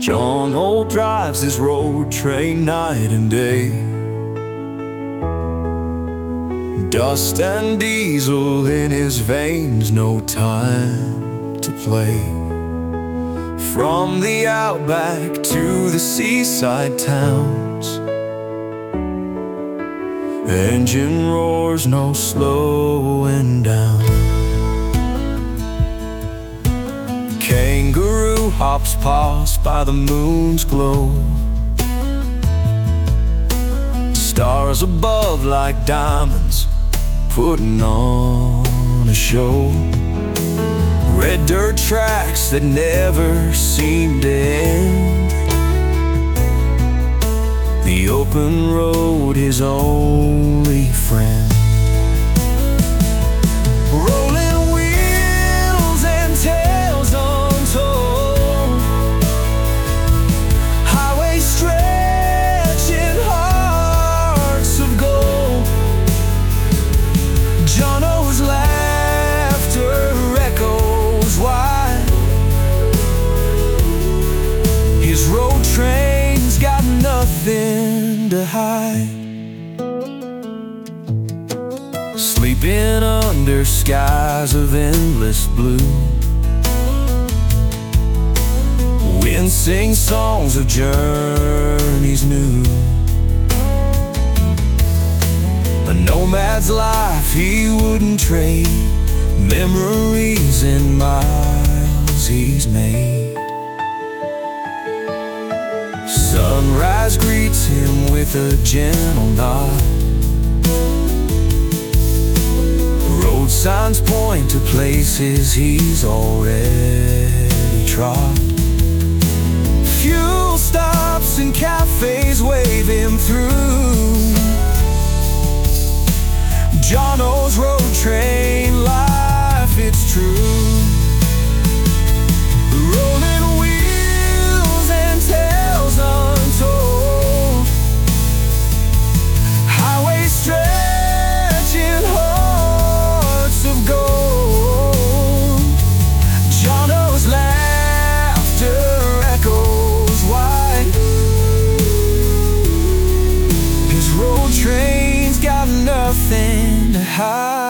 John Old drives his road train night and day. Dust and diesel in his veins, no time to play. From the outback to the seaside towns, engine roars, no slowing down. Kangaroo hops past by the moon's glow. Stars above like diamonds, putting on a show. Red dirt tracks that never seem to end. The open road, his only friend. Rolling wheels and tales untold, highway stretching hearts of gold. John O's laughter echoes wide. His road train's got nothing to hide. Sleeping under skies of endless blue, wind sings songs of journeys new. A nomad's life he wouldn't trade, memories and miles he's made. Sunrise greets him with a gentle nod. Road signs point to places he's already trod. Fuel stops and cafes wave him through. John O's road train life, it's true. Rolling wheels and tales untold, highway stretching hearts of gold. John O's laughter echoes wide. His road train's got nothing to hide.